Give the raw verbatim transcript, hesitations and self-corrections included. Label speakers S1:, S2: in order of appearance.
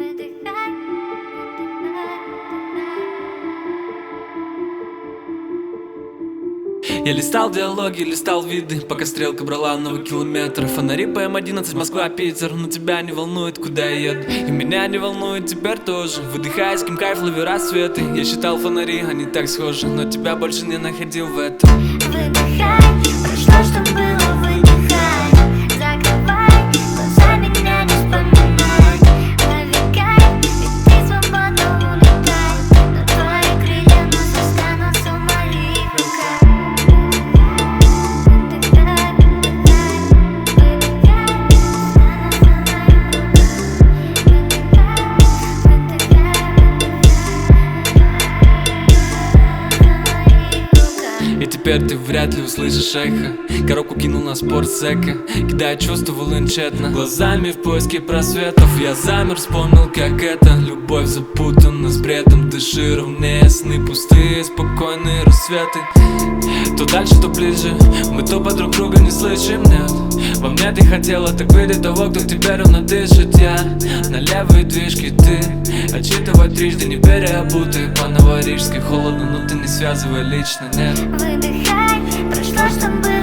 S1: Я листал диалоги, листал виды, пока стрелка брала новый километр. Фонари по эм одиннадцать, Москва, Питер. Но тебя не волнует, куда я еду, и меня не волнует теперь тоже. Выдыхая, с кем кайф, лови рассветы. Я считал фонари, они так схожи, но тебя больше не находил в этом.
S2: Выдыхай, прошло, что было, выдыхай. Закрывай глаза, меня не вспоминай. Навигай, ведь ты свободно улетай. Но твои крылья вновь останутся в моих руках. Выдыхай,
S1: И теперь ты вряд ли услышишь эхо. Коробку кинул на спортсека, кидая чувства волын тщетно. Глазами в поиске просветов я замер, вспомнил, как это. Любовь запутана с бредом, дыши ровнее, сны пустые, спокойные рассветы. То дальше, то ближе, мы то по друг друга не слышим, нет. Во мне ты хотела так видеть того, кто тебе ровно дышит. Я на левые движки, ты отчитывать трижды, не переобутый. По новорижской холодно, но ты не связывай лично, нет.
S2: выдыхай, прошло, что было.